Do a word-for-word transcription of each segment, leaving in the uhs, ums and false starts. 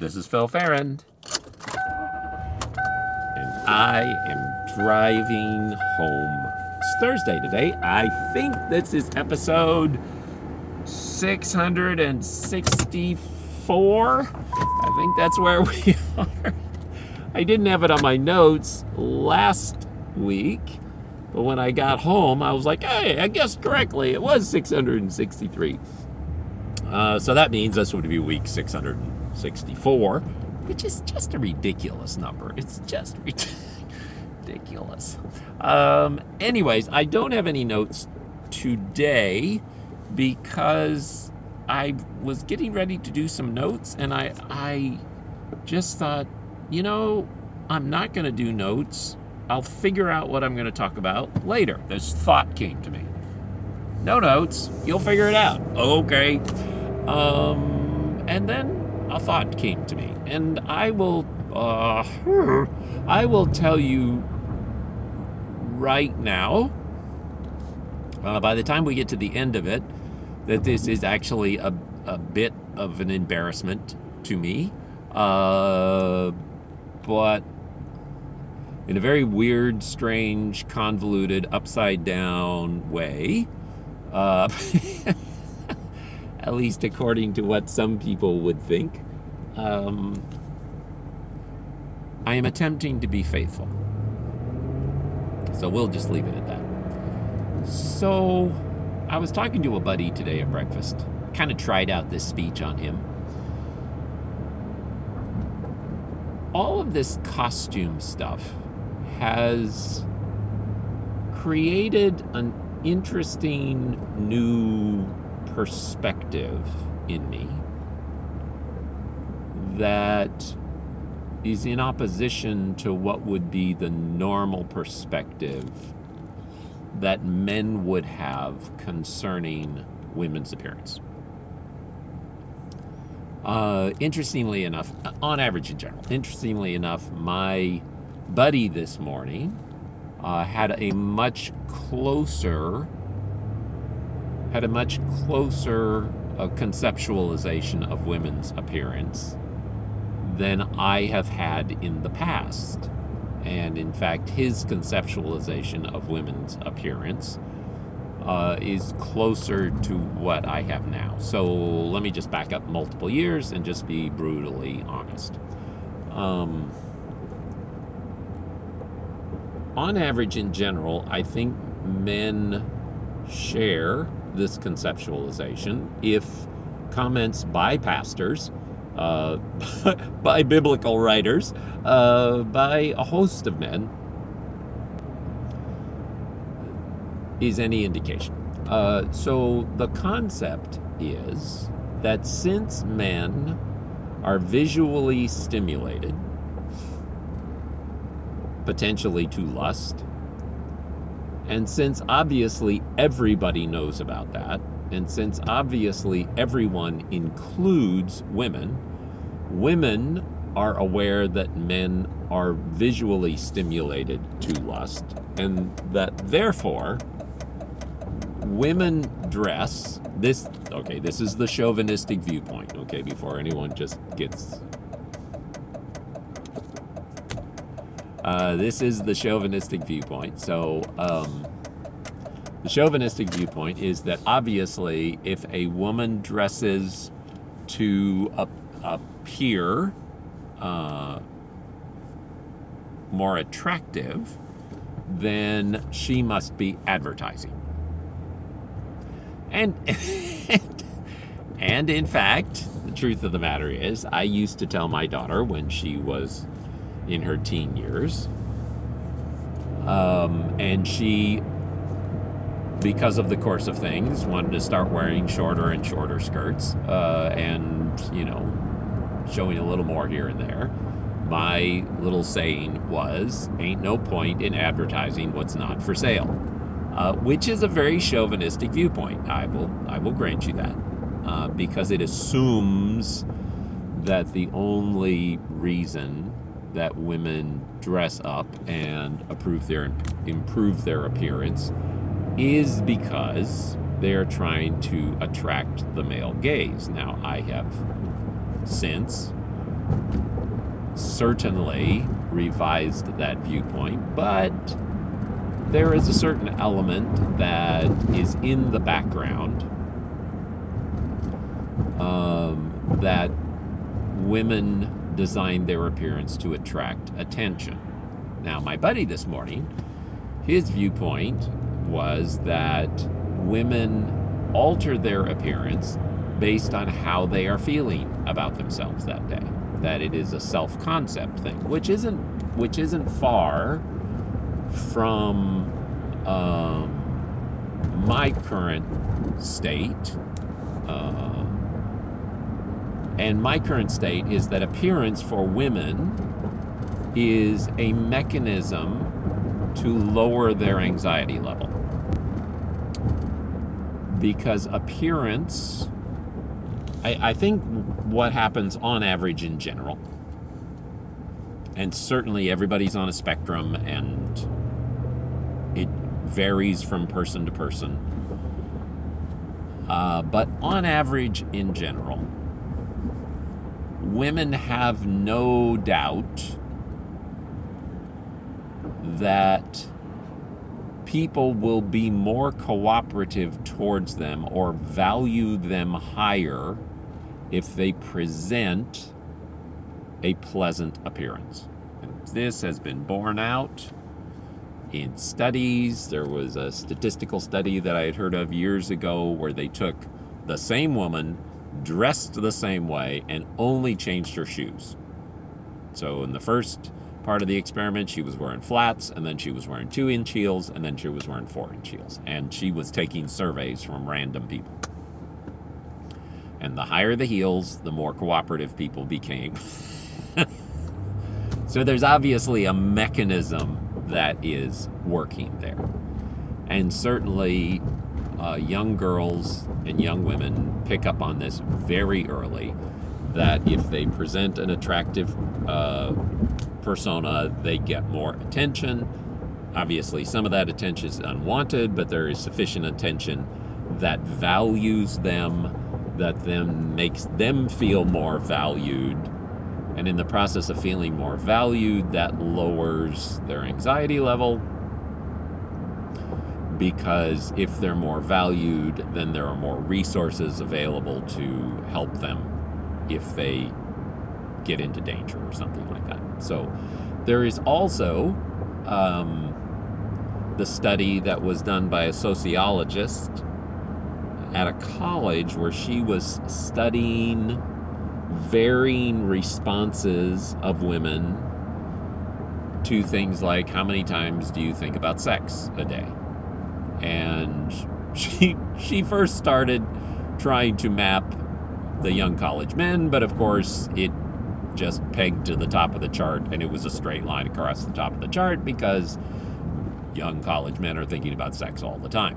This is Phil Farrand, and I am driving home. It's Thursday today. I think this is episode six hundred sixty-four. I think that's where we are. I didn't have it on my notes last week, but when I got home, I was like, hey, I guessed correctly. It was six hundred sixty-three. Uh, so that means this would be week six hundred sixty-four, which is just a ridiculous number. It's just ridiculous. Um, anyways, I don't have any notes today because I was getting ready to do some notes, and I, I just thought, you know, I'm not going to do notes. I'll figure out what I'm going to talk about later. This thought came to me. No notes. You'll figure it out. Okay. Um, and then a thought came to me, and I will, uh, I will tell you right now, uh, by the time we get to the end of it, that this is actually a, a bit of an embarrassment to me, uh, but in a very weird, strange, convoluted, upside down way, uh, at least according to what some people would think. Um, I am attempting to be faithful. So we'll just leave it at that. So I was talking to a buddy today at breakfast. Kind of tried out this speech on him. All of this costume stuff has created an interesting new perspective in me that is in opposition to what would be the normal perspective that men would have concerning women's appearance. Uh, interestingly enough, on average in general, interestingly enough, my buddy this morning uh, had a much closer had a much closer uh, conceptualization of women's appearance than I have had in the past. And in fact, his conceptualization of women's appearance uh, is closer to what I have now. So let me just back up multiple years and just be brutally honest. Um, on average, in general, I think men share this conceptualization if comments by pastors, uh, by biblical writers, uh, by a host of men is any indication. Uh, so the concept is that since men are visually stimulated, potentially to lust, and since obviously everybody knows about that, and since obviously everyone includes women, women are aware that men are visually stimulated to lust, and that therefore women dress, this, okay, this is the chauvinistic viewpoint, okay, before anyone just gets... Uh, this is the chauvinistic viewpoint. So um, the chauvinistic viewpoint is that obviously if a woman dresses to ap- appear uh, more attractive, then she must be advertising. And, and in fact, the truth of the matter is, I used to tell my daughter when she was in her teen years, um, and she, because of the course of things, wanted to start wearing shorter and shorter skirts, uh, and, you know, showing a little more here and there. My little saying was, ain't no point in advertising what's not for sale, uh, which is a very chauvinistic viewpoint. I will, I will grant you that, uh, because it assumes that the only reason that women dress up and improve their improve their appearance is because they're trying to attract the male gaze. Now, I have since certainly revised that viewpoint, but there is a certain element that is in the background um, that women design their appearance to attract attention. Now, my buddy this morning, his viewpoint was that women alter their appearance based on how they are feeling about themselves that day. That it is a self-concept thing, which isn't which isn't far from um, my current state. Uh, and my current state is that appearance for women is a mechanism to lower their anxiety level. Because appearance, I, I think what happens on average in general, and certainly everybody's on a spectrum and it varies from person to person, uh, but on average in general, women have no doubt that people will be more cooperative towards them or value them higher if they present a pleasant appearance. And this has been borne out in studies. There was a statistical study that I had heard of years ago where they took the same woman, dressed the same way, and only changed her shoes. So in the first part of the experiment, she was wearing flats, and then she was wearing two-inch heels, and then she was wearing four-inch heels. And she was taking surveys from random people. And the higher the heels, the more cooperative people became. So there's obviously a mechanism that is working there. And certainly uh, young girls and young women pick up on this very early, that if they present an attractive uh, persona, they get more attention. Obviously, some of that attention is unwanted, but there is sufficient attention that values them, that then makes them feel more valued. And in the process of feeling more valued, that lowers their anxiety level. Because if they're more valued, then there are more resources available to help them if they get into danger or something like that. So there is also um, the study that was done by a sociologist at a college where she was studying varying responses of women to things like, how many times do you think about sex a day? And she she first started trying to map the young college men, but of course it just pegged to the top of the chart, and it was a straight line across the top of the chart because young college men are thinking about sex all the time.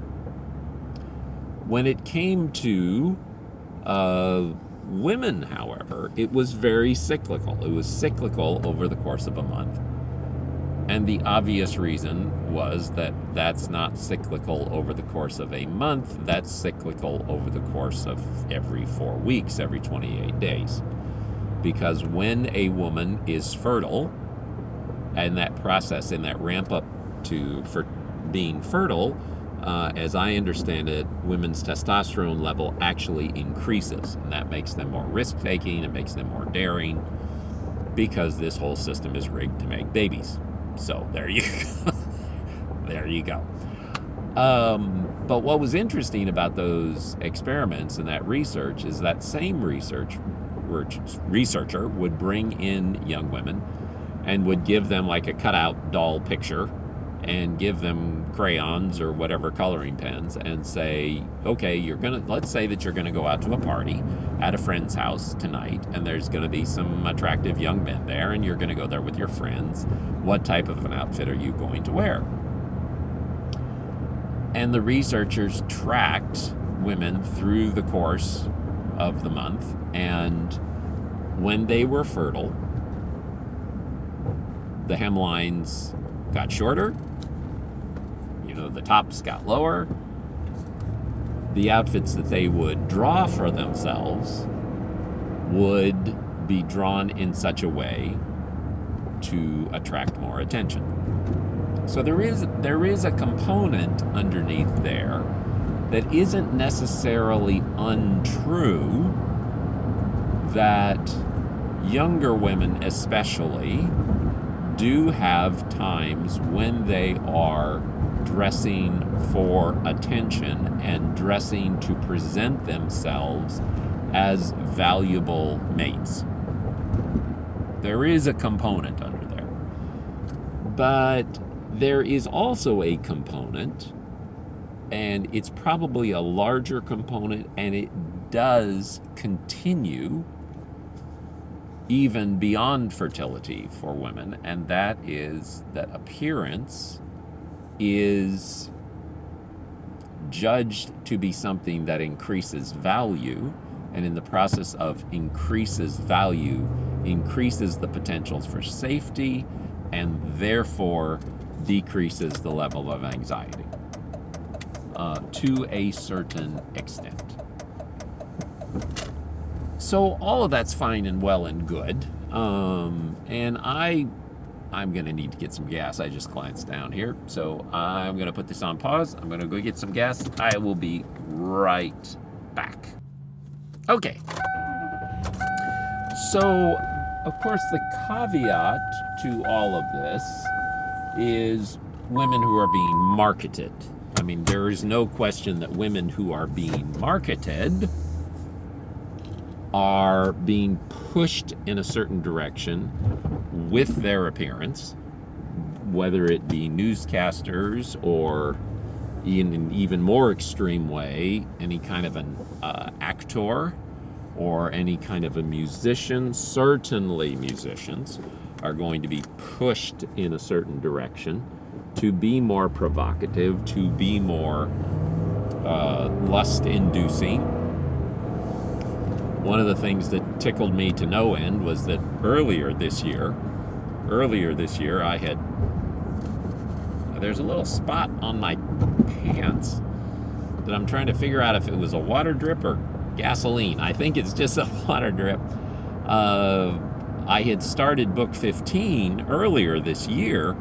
When it came to uh, women, however, it was very cyclical. It was cyclical over the course of a month. And the obvious reason was that that's not cyclical over the course of a month. That's cyclical over the course of every four weeks, every twenty-eight days. Because when a woman is fertile, and that process and that ramp up to for being fertile, uh, as I understand it, women's testosterone level actually increases. And that makes them more risk-taking, it makes them more daring, because this whole system is rigged to make babies. So there you go. There you go. Um, but what was interesting about those experiments and that research is that same research researcher would bring in young women and would give them like a cutout doll picture and give them crayons or whatever coloring pens and say, okay, you're gonna, let's say that you're gonna go out to a party at a friend's house tonight, and there's gonna be some attractive young men there, and you're gonna go there with your friends. What type of an outfit are you going to wear? And the researchers tracked women through the course of the month, and when they were fertile, the hemlines got shorter, you know, the tops got lower, the outfits that they would draw for themselves would be drawn in such a way to attract more attention. So there is there is a component underneath there that isn't necessarily untrue, that younger women especially do have times when they are dressing for attention and dressing to present themselves as valuable mates. There is a component under there. But there is also a component, and it's probably a larger component, and it does continue even beyond fertility for women, and that is that appearance is judged to be something that increases value, and in the process of increases value, increases the potentials for safety, and therefore decreases the level of anxiety uh, to a certain extent. So all of that's fine and well and good. Um, and I, I'm going to need to get some gas. I just glanced down here. So I'm going to put this on pause. I'm going to go get some gas. I will be right back. Okay. So, of course, the caveat to all of this is women who are being marketed. I mean, there is no question that women who are being marketed are being pushed in a certain direction with their appearance, whether it be newscasters or in an even more extreme way, any kind of an uh, actor or any kind of a musician. Certainly musicians are going to be pushed in a certain direction to be more provocative, to be more uh, lust-inducing. One of the things that tickled me to no end was that earlier this year, earlier this year, I had, there's a little spot on my pants that I'm trying to figure out if it was a water drip or gasoline. I think it's just a water drip. Uh, I had started book fifteen earlier this year,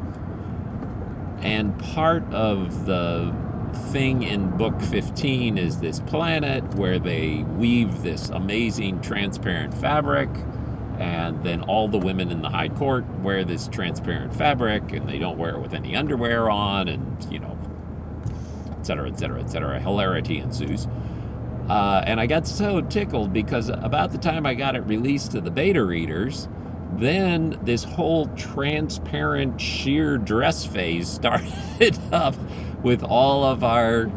and part of the thing in book fifteen is this planet where they weave this amazing transparent fabric, and then all the women in the high court wear this transparent fabric, and they don't wear it with any underwear on, and, you know, et cetera, et cetera, et cetera. Hilarity ensues. Uh, and I got so tickled because about the time I got it released to the beta readers, then this whole transparent sheer dress phase started up with all of our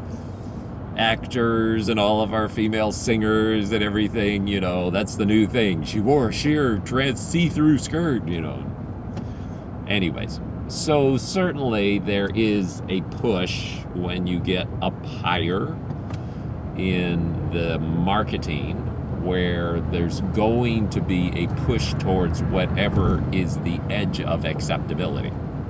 actors and all of our female singers and everything. You know, that's the new thing. She wore a sheer trans see-through skirt, you know. Anyways, so certainly there is a push when you get up higher in the marketing, where there's going to be a push towards whatever is the edge of acceptability.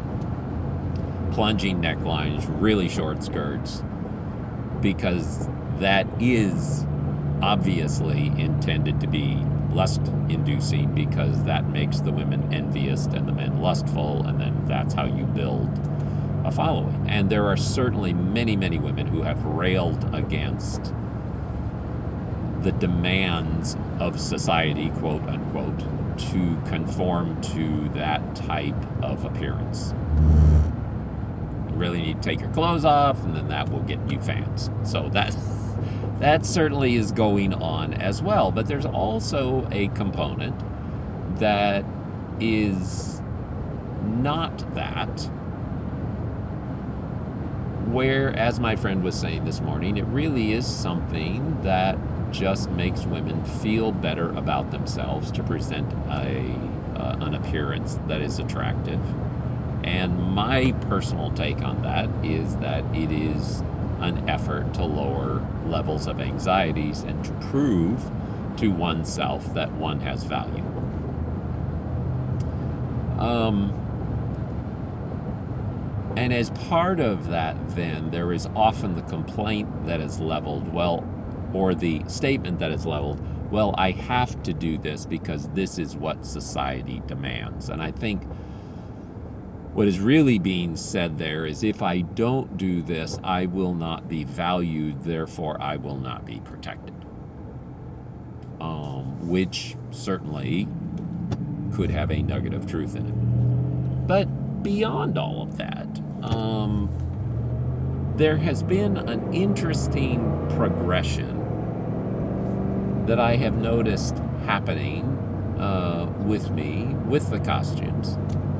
Plunging necklines, really short skirts, because that is obviously intended to be lust-inducing, because that makes the women envious and the men lustful, and then that's how you build a following. And there are certainly many, many women who have railed against the demands of society, quote unquote, to conform to that type of appearance. You really need to take your clothes off, and then that will get you fans. So that that certainly is going on as well. But there's also a component that is not that, where, as my friend was saying this morning, it really is something that just makes women feel better about themselves to present a uh, an appearance that is attractive. And my personal take on that is that it is an effort to lower levels of anxieties and to prove to oneself that one has value. Um, and as part of that, then, there is often the complaint that is leveled, well, or the statement that is leveled, well, I have to do this because this is what society demands. And I think what is really being said there is, if I don't do this, I will not be valued, therefore I will not be protected. Um, which certainly could have a nugget of truth in it. But beyond all of that, um, there has been an interesting progression that I have noticed happening uh, with me, with the costumes,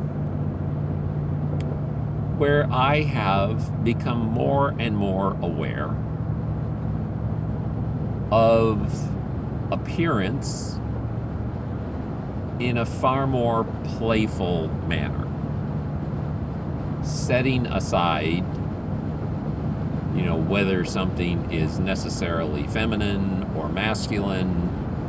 where I have become more and more aware of appearance in a far more playful manner, setting aside, you know, whether something is necessarily feminine or masculine.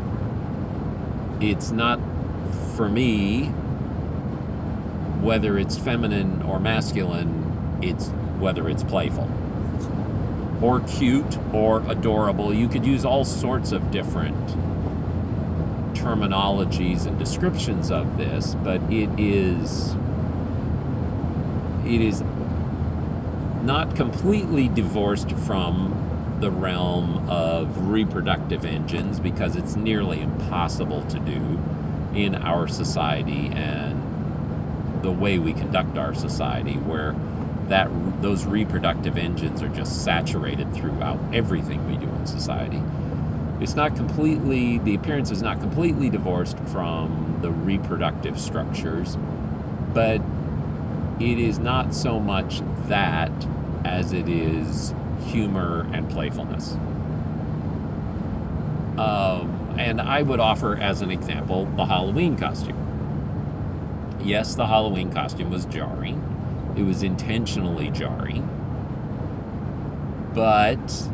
It's not, for me, whether it's feminine or masculine, it's whether it's playful or cute or adorable. You could use all sorts of different terminologies and descriptions of this, but it is it is not completely divorced from the realm of reproductive engines, because it's nearly impossible to do in our society and the way we conduct our society, where that those reproductive engines are just saturated throughout everything we do in society. It's not completely, the appearance is not completely divorced from the reproductive structures, but it is not so much that as it is humor and playfulness. Um, and I would offer as an example the Halloween costume. Yes, the Halloween costume was jarring. It was intentionally jarring. But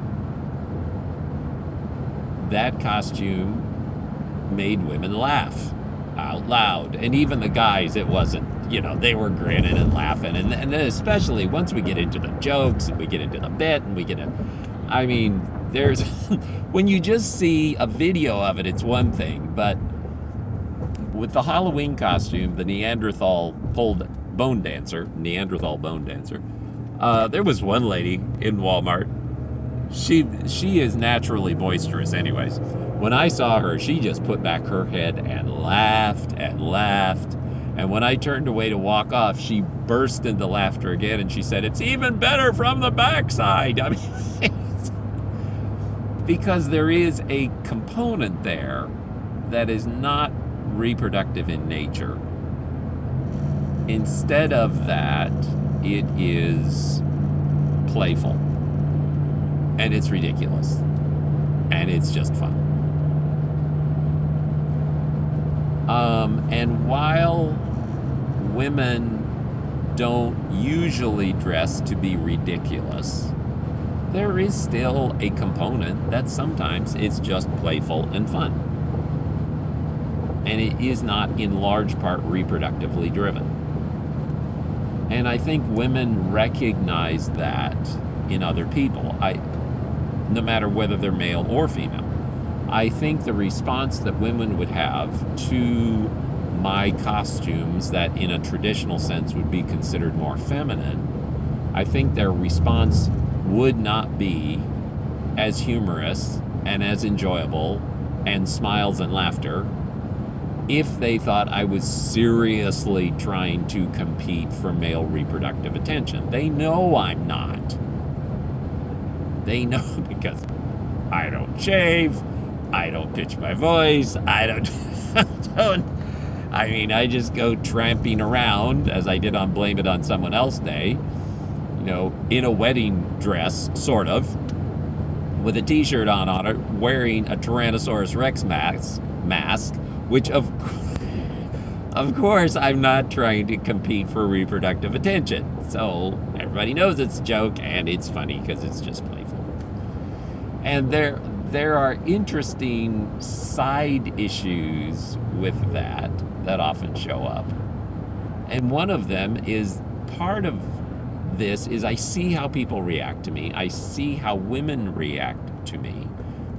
that costume made women laugh out loud. And even the guys, it wasn't, you know, they were grinning and laughing. And, and then especially once we get into the jokes and we get into the bit and we get in, I mean, there's, when you just see a video of it, it's one thing. But with the Halloween costume, the Neanderthal pulled bone dancer, Neanderthal bone dancer, uh, there was one lady in Walmart. She she is naturally boisterous anyways. When I saw her, she just put back her head and laughed and laughed. And when I turned away to walk off, she burst into laughter again, and she said, "It's even better from the backside." I mean, because there is a component there that is not reproductive in nature. Instead of that, it is playful. And it's ridiculous. And it's just fun. Um, and while women don't usually dress to be ridiculous, there is still a component that sometimes it's just playful and fun. And it is not in large part reproductively driven. And I think women recognize that in other people. I no matter whether they're male or female. I think the response that women would have to my costumes that in a traditional sense would be considered more feminine, I think their response would not be as humorous and as enjoyable and smiles and laughter if they thought I was seriously trying to compete for male reproductive attention. They know I'm not. They know because I don't shave, I don't pitch my voice, I don't, don't, I mean, I just go tramping around, as I did on Blame It on Someone Else Day, you know, in a wedding dress, sort of, with a t-shirt on on it, wearing a Tyrannosaurus Rex mask, mask, which of, of course I'm not trying to compete for reproductive attention. So everybody knows it's a joke and it's funny because it's just playful. And there there are interesting side issues with that that often show up. And one of them is, part of this is I see how people react to me. I see how women react to me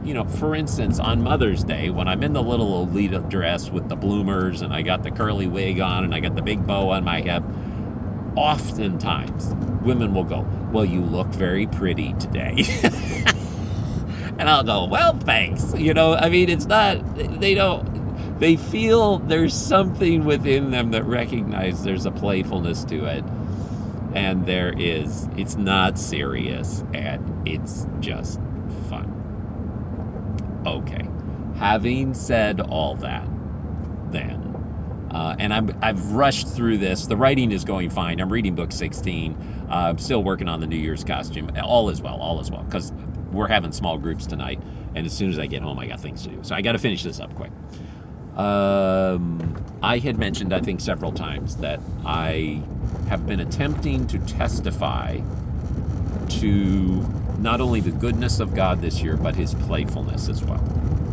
you know, for instance, on Mother's Day, when I'm in the little Lolita dress with the bloomers and I got the curly wig on and I got the big bow on my head, oftentimes women will go, well, you look very pretty today. And I'll go, well, thanks. You know, I mean, it's not, they don't, they feel there's something within them that recognize there's a playfulness to it. And there is, it's not serious, and it's just fun. Okay. Having said all that, then, uh, and I'm, I've rushed through this. The writing is going fine. I'm reading book sixteen. Uh, I'm still working on the New Year's costume. All is well, all is well, because we're having small groups tonight, and as soon as I get home, I got things to do. So I got to finish this up quick. Um, I had mentioned, I think, several times that I have been attempting to testify to not only the goodness of God this year, but his playfulness as well.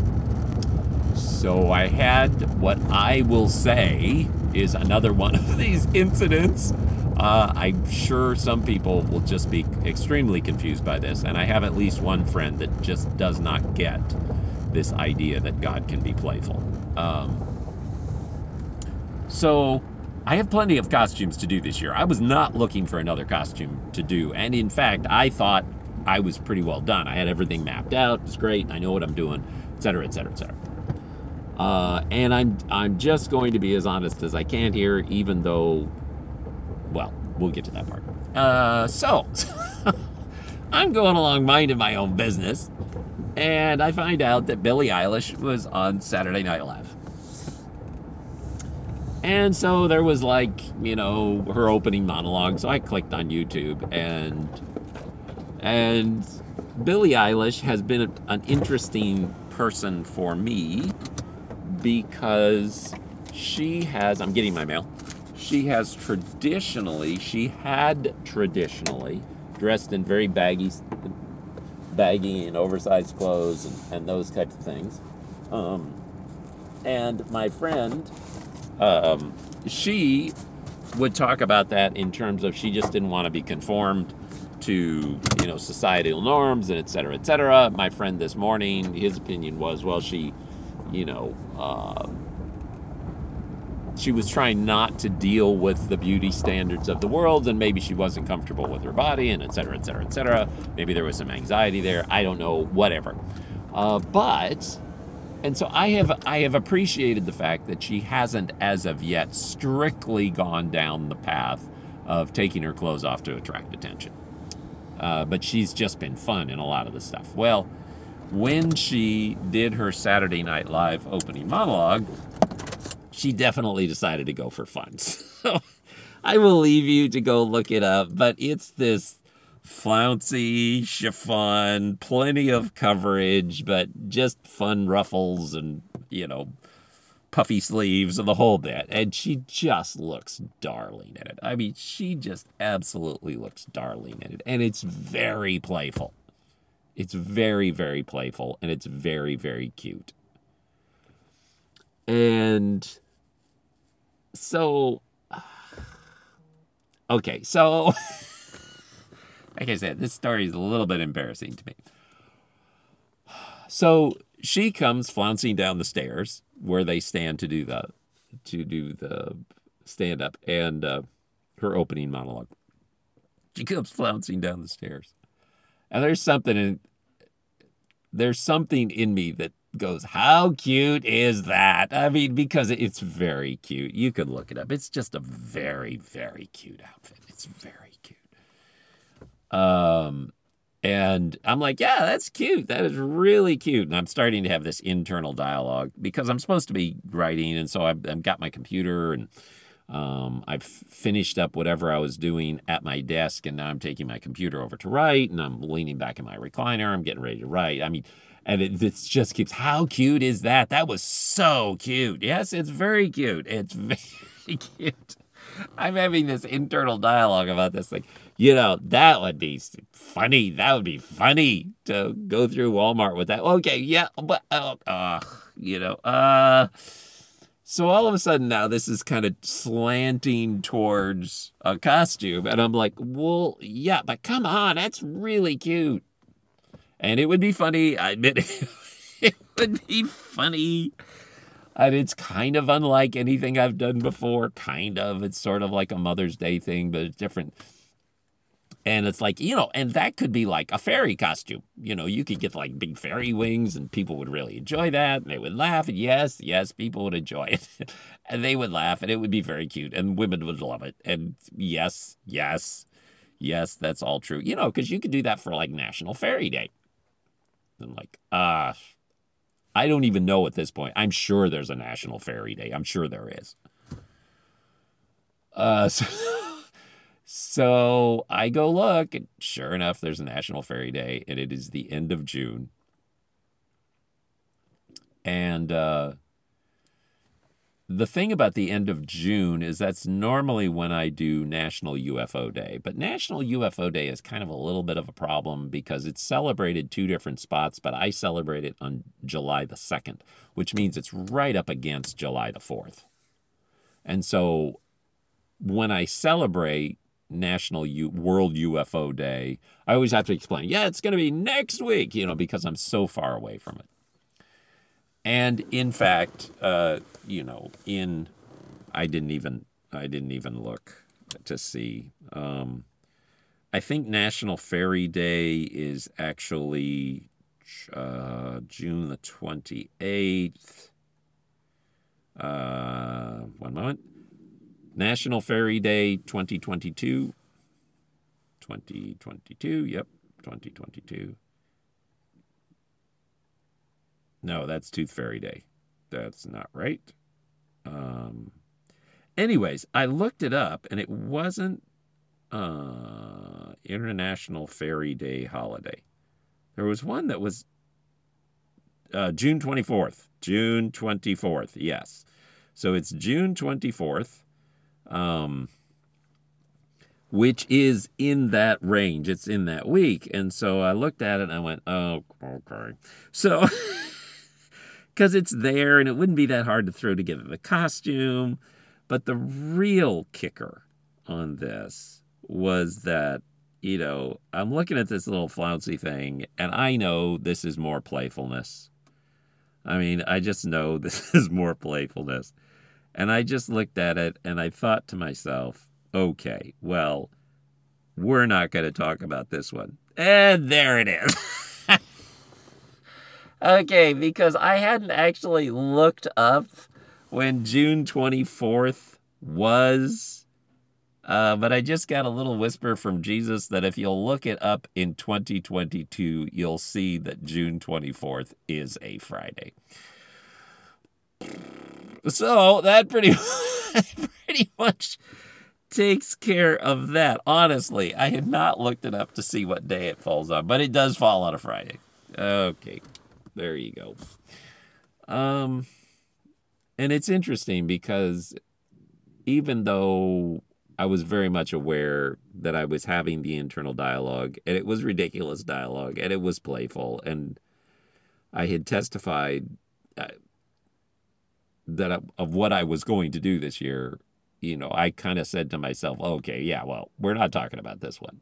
So I had what I will say is another one of these incidents. Uh, I'm sure some people will just be extremely confused by this, and I have at least one friend that just does not get this idea that God can be playful. Um, so I have plenty of costumes to do this year. I was not looking for another costume to do, and in fact, I thought I was pretty well done. I had everything mapped out. It's great. I know what I'm doing, et cetera, et cetera, et cetera. Uh, and I'm I'm just going to be as honest as I can here, even though, well, we'll get to that part. Uh, so, I'm going along minding my own business, and I find out that Billie Eilish was on Saturday Night Live. And so there was, like, you know, her opening monologue, so I clicked on YouTube, and and Billie Eilish has been an interesting person for me because she has, I'm getting my mail, she has traditionally, she had traditionally dressed in very baggy, baggy and oversized clothes and, and those types of things. Um, and my friend, um, she would talk about that in terms of she just didn't want to be conformed to, you know, societal norms and et cetera, et cetera. My friend this morning, his opinion was, well, she, you know, uh, she was trying not to deal with the beauty standards of the world, and maybe she wasn't comfortable with her body, and et cetera, et cetera, et cetera. Maybe there was some anxiety there. I don't know, whatever. Uh, but, and so I have, I have appreciated the fact that she hasn't, as of yet, strictly gone down the path of taking her clothes off to attract attention. Uh, but she's just been fun in a lot of the stuff. Well, when she did her Saturday Night Live opening monologue, she definitely decided to go for fun. So I will leave you to go look it up, but it's this flouncy chiffon, plenty of coverage, but just fun ruffles and, you know, puffy sleeves and the whole bit. And she just looks darling in it. I mean, she just absolutely looks darling in it. And it's very playful. It's very, very playful, and it's very, very cute. And so, okay, so, like I said, this story is a little bit embarrassing to me. So she comes flouncing down the stairs where they stand to do the, to do the stand up and uh, her opening monologue. She comes flouncing down the stairs. And there's something in, there's something in me that goes, how cute is that? I mean, because it's very cute. You could look it up. It's just a very, very cute outfit. It's very cute. Um, and I'm like, yeah, that's cute. That is really cute. And I'm starting to have this internal dialogue because I'm supposed to be writing. And so I've, I've got my computer and Um, I've finished up whatever I was doing at my desk, and now I'm taking my computer over to write, and I'm leaning back in my recliner. I'm getting ready to write. I mean, and it, it just keeps, how cute is that? That was so cute. Yes, it's very cute. It's very cute. I'm having this internal dialogue about this thing. You know, that would be funny. That would be funny to go through Walmart with that. Okay, yeah, but, uh, uh you know, uh... So all of a sudden now this is kind of slanting towards a costume. And I'm like, well, yeah, but come on, that's really cute. And it would be funny. I admit it would be funny. And it's kind of unlike anything I've done before. Kind of. It's sort of like a Mother's Day thing, but it's different. And it's like, you know, and that could be like a fairy costume. You know, you could get like big fairy wings and people would really enjoy that. And they would laugh. And yes, yes, people would enjoy it. And they would laugh and it would be very cute. And women would love it. And yes, yes, yes, that's all true. You know, because you could do that for like National Fairy Day. And like, ah, uh, I don't even know at this point. I'm sure there's a National Fairy Day. I'm sure there is. Uh, so... So I go look, and sure enough, there's a National Fairy Day, and it is the end of June. And uh, the thing about the end of June is that's normally when I do National U F O Day. But National U F O Day is kind of a little bit of a problem because it's celebrated two different spots, but I celebrate it on July the second, which means it's right up against July the fourth. And so when I celebrate National U- World U F O Day, I always have to explain, yeah, it's going to be next week, you know, because I'm so far away from it. And in fact, uh, you know, in, I didn't even, I didn't even look to see. Um, I think National Fairy Day is actually uh, June the twenty-eighth. Uh, one moment. National Fairy Day twenty twenty-two. twenty twenty-two, yep, twenty twenty-two. No, that's Tooth Fairy Day. That's not right. Um, anyways, I looked it up, and it wasn't uh, International Fairy Day holiday. There was one that was uh, June twenty-fourth. June twenty-fourth, yes. So it's June twenty-fourth. Um, which is in that range. It's in that week. And so I looked at it and I went, oh, okay. So, because it's there and it wouldn't be that hard to throw together the costume. But the real kicker on this was that, you know, I'm looking at this little flouncy thing and I know this is more playfulness. I mean, I just know this is more playfulness. And I just looked at it and I thought to myself, okay, well, we're not going to talk about this one. And there it is. Okay, because I hadn't actually looked up when June twenty-fourth was, uh, but I just got a little whisper from Jesus that if you'll look it up in twenty twenty-two, you'll see that June twenty-fourth is a Friday. So that pretty, pretty much takes care of that. Honestly, I had not looked it up to see what day it falls on, but it does fall on a Friday. Okay, there you go. Um, and it's interesting because even though I was very much aware that I was having the internal dialogue, and it was ridiculous dialogue, and it was playful, and I had testified uh, that I, of what I was going to do this year, you know, I kind of said to myself, okay, yeah, well, we're not talking about this one.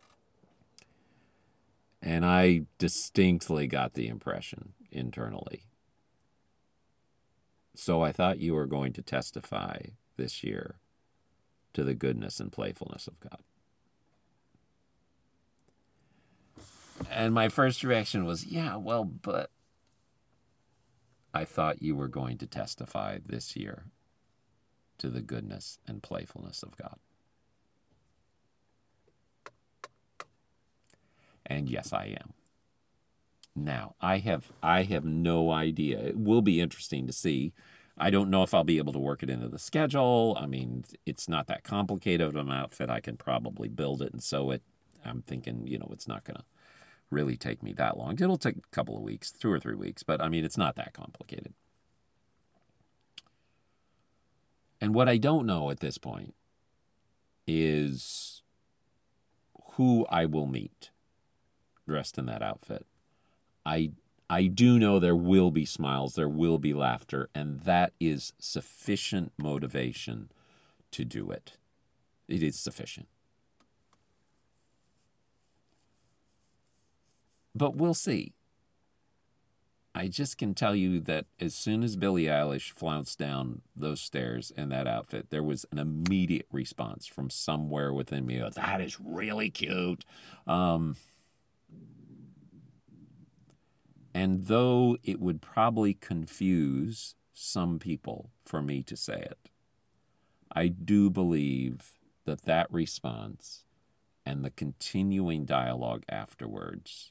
And I distinctly got the impression internally. So I thought you were going to testify this year to the goodness and playfulness of God. And my first reaction was, yeah, well, but I thought you were going to testify this year to the goodness and playfulness of God. And yes, I am. Now, I have I have no idea. It will be interesting to see. I don't know if I'll be able to work it into the schedule. I mean, it's not that complicated of an outfit. I can probably build it and sew it. I'm thinking, you know, it's not going to really take me that long. It'll take a couple of weeks, two or three weeks, but I mean, it's not that complicated. And what I don't know at this point is who I will meet dressed in that outfit. I I do know there will be smiles, there will be laughter, and that is sufficient motivation to do it. It is sufficient. But we'll see. I just can tell you that as soon as Billie Eilish flounced down those stairs in that outfit, there was an immediate response from somewhere within me. That is really cute. Um, and though it would probably confuse some people for me to say it, I do believe that that response and the continuing dialogue afterwards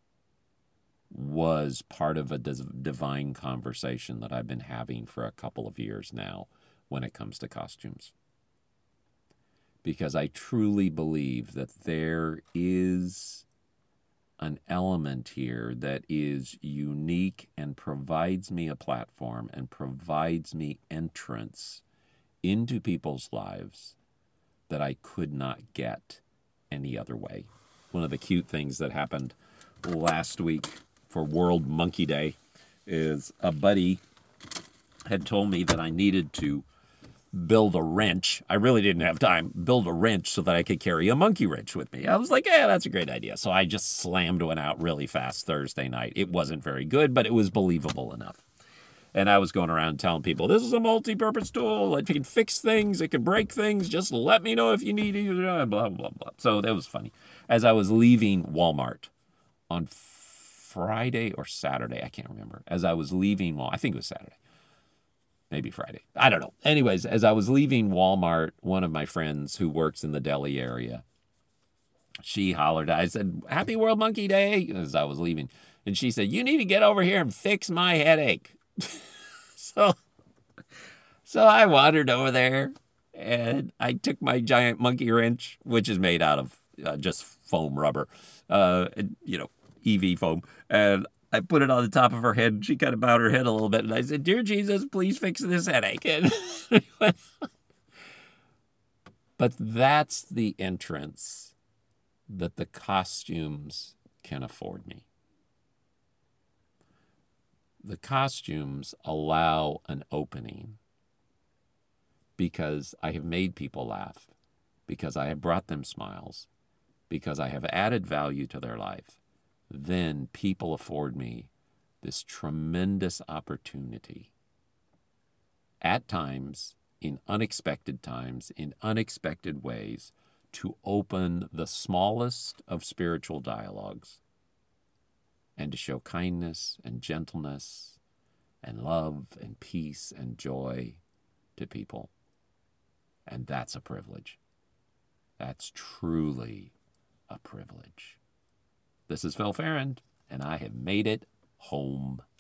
was part of a divine conversation that I've been having for a couple of years now when it comes to costumes. Because I truly believe that there is an element here that is unique and provides me a platform and provides me entrance into people's lives that I could not get any other way. One of the cute things that happened last week for World Monkey Day is a buddy had told me that I needed to build a wrench. I really didn't have time. Build a wrench so that I could carry a monkey wrench with me. I was like, yeah, that's a great idea. So I just slammed one out really fast Thursday night. It wasn't very good, but it was believable enough. And I was going around telling people, this is a multi-purpose tool. It can fix things. It can break things. Just let me know if you need it. Blah, blah, blah. So that was funny. As I was leaving Walmart on Friday or Saturday, I can't remember. As I was leaving, well, I think it was Saturday. Maybe Friday. I don't know. Anyways, as I was leaving Walmart, one of my friends who works in the Delhi area, she hollered. I said, Happy World Monkey Day, as I was leaving. And she said, you need to get over here and fix my headache. so, so I wandered over there, and I took my giant monkey wrench, which is made out of uh, just foam rubber, uh, and, you know, E V foam, and I put it on the top of her head, and she kind of bowed her head a little bit, and I said, Dear Jesus, please fix this headache. And but that's the entrance that the costumes can afford me. The costumes allow an opening because I have made people laugh, because I have brought them smiles, because I have added value to their life. Then people afford me this tremendous opportunity, at times, in unexpected times, in unexpected ways, to open the smallest of spiritual dialogues and to show kindness and gentleness and love and peace and joy to people. And that's a privilege. That's truly a privilege. This is Phil Farron, and I have made it home.